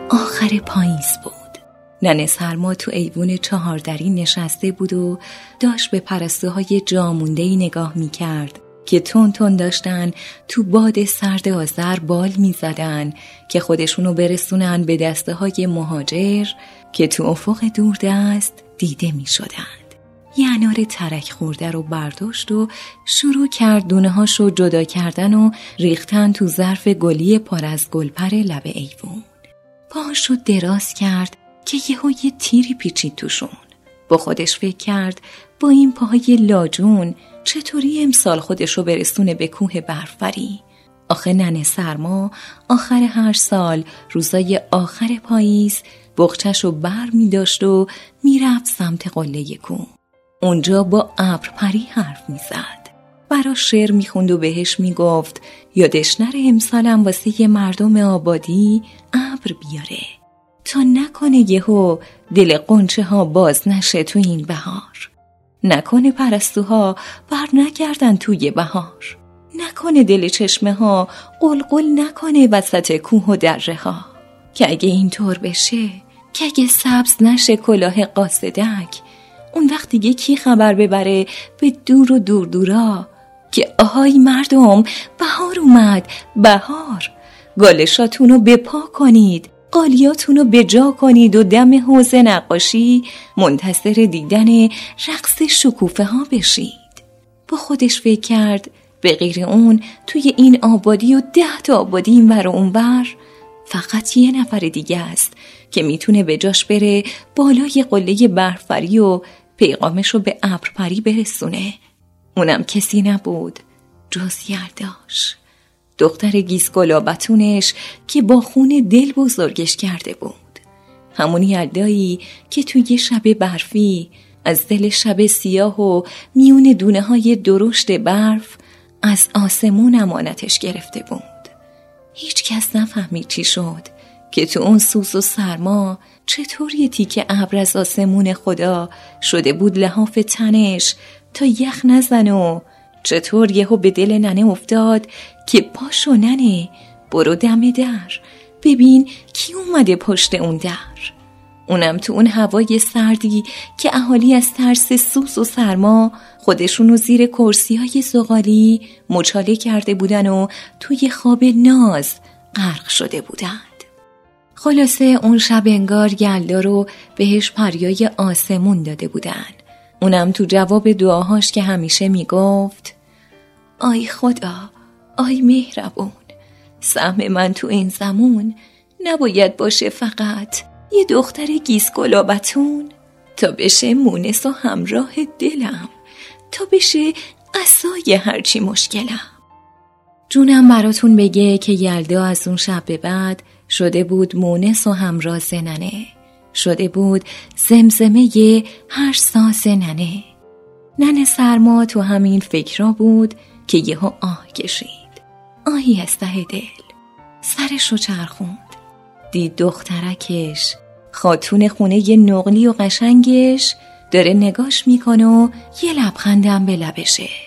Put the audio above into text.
آخر پاییز بود. ننه سرما تو ایوون چهاردری نشسته بود و داشت به پرستوهای جامونده‌ای نگاه می‌کرد که تون تون داشتن تو باد سرد آذر بال می‌زدن که خودشونو برسونن به دسته‌های مهاجر که تو افق دوردست دیده می‌شدند. یه انار ترک خورده رو برداشت و شروع کرد دونه‌هاشو جدا کردن و ریختن تو ظرف گلی پر از گلپر لب ایوون. پاهاشو دراز کرد که یه تیری پیچید توشون. با خودش فکر کرد با این پاهای لاجون چطوری امسال خودشو برسونه به کوه برفری؟ آخه ننه سرما آخر هر سال روزای آخر پاییز بغچشو بر می داشت و می رفت سمت قله کوه. اونجا با ابرپری حرف می زد. برا شعر می خوند و بهش می گفت یادش نره امسالم واسه یه مردم آبادی ابر بیاره تا نکنه یهو دل قنچه ها باز نشه تو این بهار، نکنه پرستوها بر نگردن توی بهار، نکنه دل چشمه ها قلقل نکنه وسط کوه و دره ها. که اگه اینطور بشه، که اگه سبز نشه کلاه قاصدک، اون وقت دیگه کی خبر ببره به دور و دور دورا که آهای مردم بهار اومد، بهار. گالشاتونو بپا کنید، قالیاتونو بجا کنید و دم حوض نقاشی منتظر دیدن رقص شکوفه ها بشید. با خودش فکر کرد به غیر اون توی این آبادی و 10 تا آبادی اینور و اونور فقط یه نفر دیگه است که میتونه به جاش بره بالای قله برفری و پیغامشو به ابرپری برسونه. اونم کسی نبود جز یلداش، دختر گیسگلابتونش که با خون دل بزرگش کرده بود. همون یلدایی که توی شب برفی از دل شب سیاه و میون دونه های درشت برف از آسمون امانتش گرفته بود. هیچ کس نفهمید چی شد که تو اون سوز و سرما چطور یه تیکه ابر از آسمون خدا شده بود لحاف تنش تا یخ نزن و چطور یهو به دل ننه افتاد که پاشو ننه برو دم در ببین کی اومده پشت اون در. اونم تو اون هوای سردی که اهالی از ترس سوز و سرما خودشونو زیر کرسی‌های زغالی مچاله کرده بودن و توی خواب ناز غرق شده بودند. خلاصه اون شب انگار یلدا رو بهش پریای آسمون داده بودن. اونم تو جواب دعاهاش که همیشه میگفت آی خدا، آی مهربون، سهم من تو این زمون نباید باشه فقط یه دختر گیسگلابتون، تا بشه مونس و همراه دلم، تا بشه قصای هرچی مشکلم. جونم براتون بگه که یلدا از اون شب به بعد شده بود مونس و همراز ننه، شده بود زمزمه هر ساز ننه. ننه سرما تو همین فکرها بود که یهو آه کشید، آهی از ته دل. سرشو چرخوند، دید دخترکش خاتون خونه نقلی و قشنگش داره نگاش میکنه و یه لبخندم به لبشه.